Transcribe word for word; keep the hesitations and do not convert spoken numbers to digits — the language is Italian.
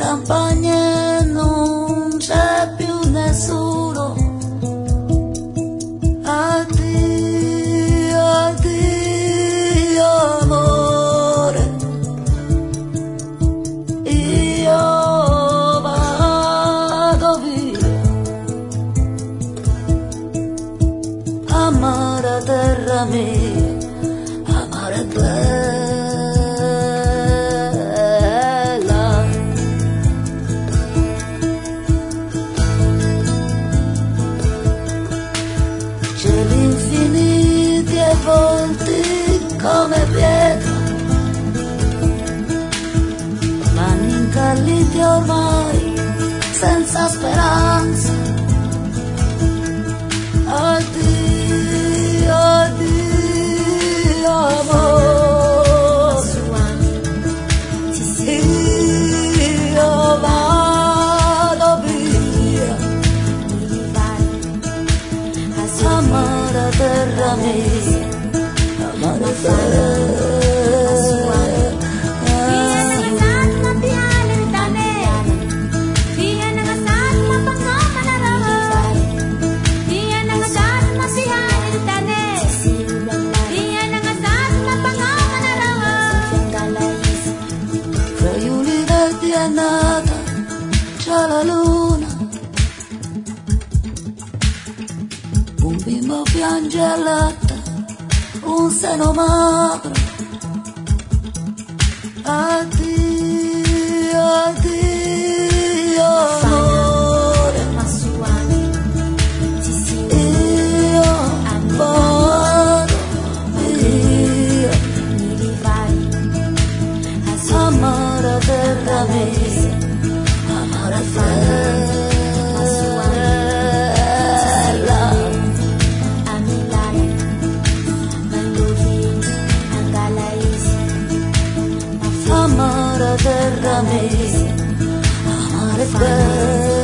campagne non c'è più nessuno. Addio, addio amore, io vado via. Amara terra mia, amare bella. Cieli infiniti e volti come pietra, mani incalliti ormai senza speranza. Addio, addio amore, io vado via. Amara terra mia, amara terra. È nata, c'è la luna, un bimbo piange a latte, un seno magro. Addio, addio amore, io vado via. Amara terra mia, amara bella. Amara terra mia, amara bella.